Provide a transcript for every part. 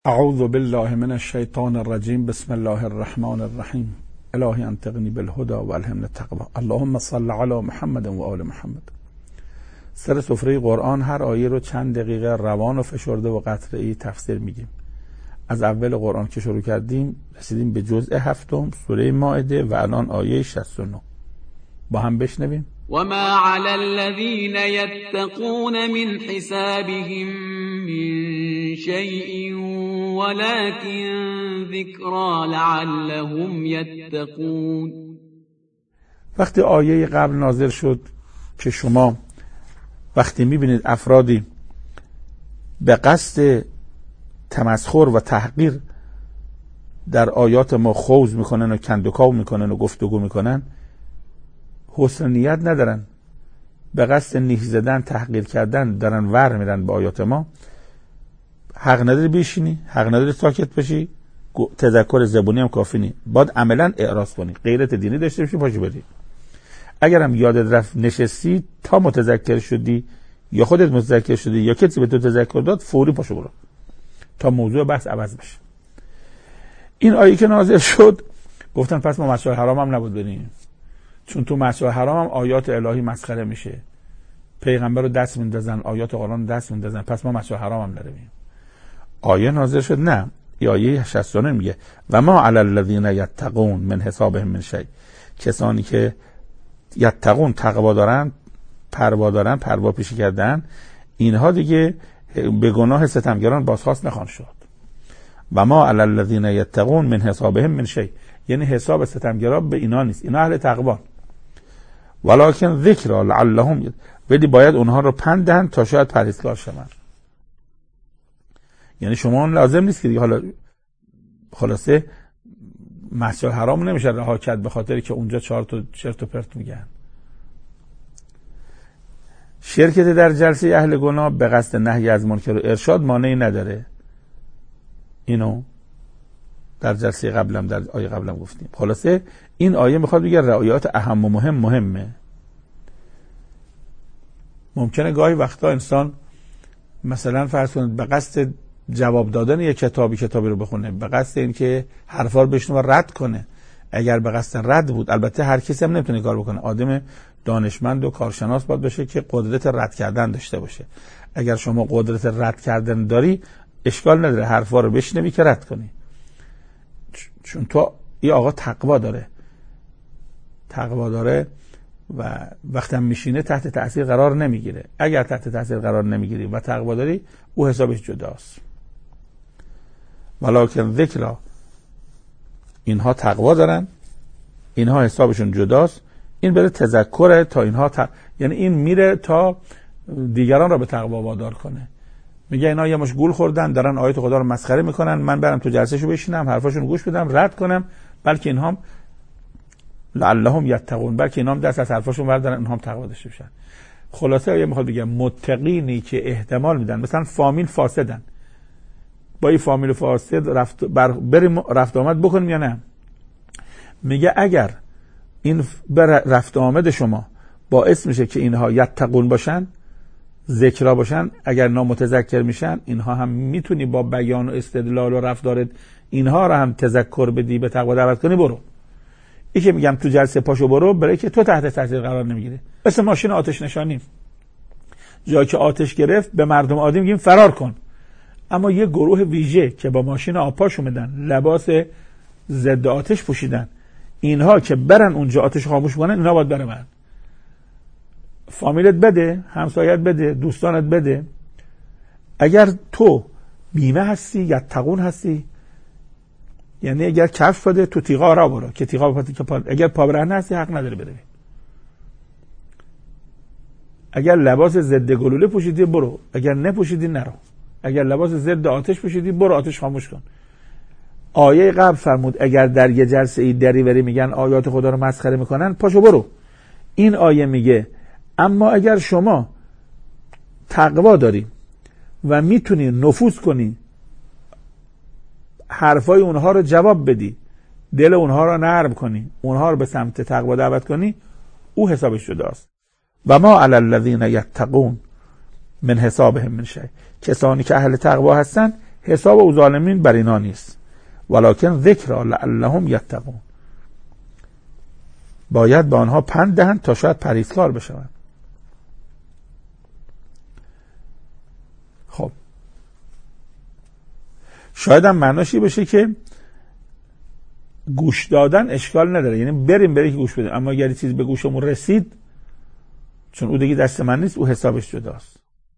اعوذ بالله من الشیطان الرجیم. بسم الله الرحمن الرحیم. الهی انطقنی بالهدى و الهمنی التقوى. اللهم صل علی محمد و آل محمد. سر سفره قرآن هر آیه رو چند دقیقه روان و فشرده و قطعه‌ای تفسیر میگیم. از اول قرآن که شروع کردیم رسیدیم به جزء هفتم سوره مائده و الان آیه 69. با هم بشنویم. وما على الذين يتقون من حسابهم من شيء ولكن ذكرى لعلهم يتقون. وقتی آیه قبل نازل شد که شما وقتی میبینید افرادی به قصد تمسخر و تحقیر در آیات ما خوض میکنن و کندوکاو میکنن و گفتگو میکنن، حسن نیت ندارن، به قصد نیش زدن تحقیر کردن دارن ور میرن به آیات ما، حق نداری بشینی، حق نداری ساکت بشی، تذکر زبونی هم کافی نی، باید عملا اعراض کنی، غیرت دینی داشته باشی، پاشو بری. اگرم یادت رفت نشستی تا متذکر شدی یا خودت متذکر شدی یا کسی به تو تذکر داد، فوری پاشو برو تا موضوع بحث عوض بشه. این آیه که نازل شد گفتن پس ما مسجد حرام هم نبود بریم، چون تو مسجد حرام هم آیات الهی مسخره میشه، پیغمبر رو دست میندازن، آیات قرآن دست میندازن، پس ما مسجد حرام هم نرویم. آیه نازل شد نه، آیه 69 میگه و ما علی الذین یتقون من حسابهم من شیء. کسانی که یتقون تقوا دارن، پروا پیشی کردن، اینها دیگه به گناه ستمگران بازخواست نخواهند شد. و ما علی الذین یتقون من حسابهم من شیء، یعنی حساب ستمگران به اینا نیست، اینا اهل تقوا. ولکن ذکر لعلهم، ولی باید اونها رو پند دهند تا شاید پرهیزگار شوند. یعنی شما لازم نیست که دیگه حالا خلاصه مسجد حرام نمیشه رها کرد به خاطری که اونجا 4 تا چرت و پرت میگن. شرکت در جلسه اهل گناه به قصد نهی از منکر و ارشاد مانعی نداره. اینو در جلسه قبلم در آیه قبلم گفتیم. خلاصه این آیه میخواد بگه رعایات اهم و مهمه. ممکنه گاهی وقتا انسان مثلا فرض کنید به قصد جواب دادن یک کتابی رو بخونه، به قصد اینکه حرفا رو بشنوه و رد کنه. اگر به قصد رد بود، البته هر کسی هم نمیتونه کار بکنه، آدم دانشمند و کارشناس باید باشه که قدرت رد کردن داشته باشه. اگر شما قدرت رد کردن داری اشکال نداره حرفا رو بشنوی که رد کنی، چون تو این آقا تقوا داره و وقتی هم میشینه تحت تأثیر قرار نمیگیره. اگر تحت تأثیر قرار نمیگیری و تقوا داری، او حسابش جداست. ولکن ذکر، اینها تقوا دارن، اینها حسابشون جداست. این بره تذکره تا اینها یعنی این میره تا دیگران را به تقوا وادار کنه. میگه اینا یه مش گول خوردن، دارن آیات خدا رو مسخره میکنن، من برم تو جلسهشو بشینم، حرفاشون گوش بدم، رد کنم، بلکه اینها هم لعلهم یتقون، بلکه اینا هم دست از حرفاشون بردارن، اینها هم تقوا داشته باشن. خلاصه آیه میخواد بگه متقینی که احتمال میدن مثلا فامیل فاسدن، با این فامیل فاسد بریم رفت آمد بکنیم یا نه. میگه اگر این رفت آمد شما باعث میشه که اینها یتقون باشن، ذکرا باشن، اگر نامتذکر میشن، اینها هم میتونی با بیان و استدلال و رفتار اینها رو هم تذکر بدی، به تقوا دعوت کنی. برو این که میگم تو جلسه پاشو برو، برای که تو تحت تاثیر قرار نمیگیره. مثل ماشین آتش نشانی، جایی که آتش گرفت به مردم عادی میگیم فرار کن، اما یه گروه ویژه که با ماشین آپاش اومدن، لباس ضد آتش پوشیدن، اینها که برن اونجا آتش خاموش کنن، اینا باید برن. فامیلت بده، همسایت بده، دوستانت بده. اگر تو بیمه هستی، یتقون هستی، یعنی اگر کفش بده تو تیغا را برو که تیغا بپاتی که اگر پابرهنه هستی حق نداری بروی. اگر لباس ضد گلوله پوشیدی برو، اگر نپوشیدی نرو. اگر لباس ضد آتش پوشیدی برو آتش خاموش کن. آیه قبل فرمود اگر در یه جلسه ای دریوری میگن آیات خدا رو مسخره میکنن، پاشو برو. این آیه میگه اما اگر شما تقوا داری و میتونی نفوذ کنی، حرفای اونها رو جواب بدی، دل اونها رو نرم کنی، اونها رو به سمت تقوا دعوت کنی، او حسابش جداست. و ما علی الذین یتقون من حسابهم من شیء. کسانی که اهل تقوا هستن حساب او ظالمین بر اینا نیست، ولکن ذکر لعلهم یتقون، باید به آنها پند دهند تا شاید پرهیزکار بشوند. خب شاید هم معناشی بشه که گوش دادن اشکال نداره، یعنی بریم که گوش بدیم، اما اگر چیزی به گوشمون رسید، چون او دیگه دست من نیست، او حسابش جداست.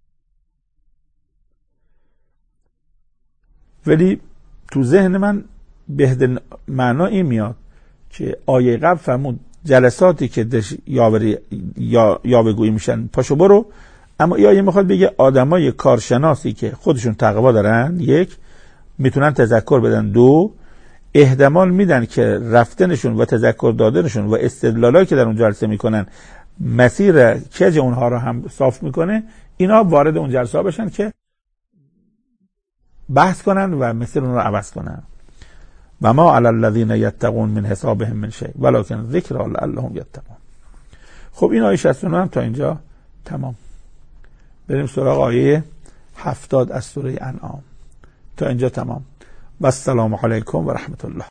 ولی تو ذهن من به معنا این میاد که آیه قبل فرمود جلساتی که یاوه‌گویی میشن پاشو برو، اما این آیه میخواد بگه آدمای کارشناسی که خودشون تقوا دارن، یک، میتونن تذکر بدن، دو، احتمال میدن که رفتنشون و تذکر دادنشون و استدلالایی که در اون جلسه میکنن مسیر کج اونها رو هم صاف میکنه، اینا وارد اون جلسه ها بشن که بحث کنن و مسیر اون رو عوض کنن. و ما علی الذین یتقون من حسابهم من شیء ولکن ذکر لعلهم یتقون. خب این آیه 69 هم تا اینجا تمام. بریم سراغ آیه 70 از سوره انعام. تا اینجا تمام. و السلام علیکم و رحمت الله.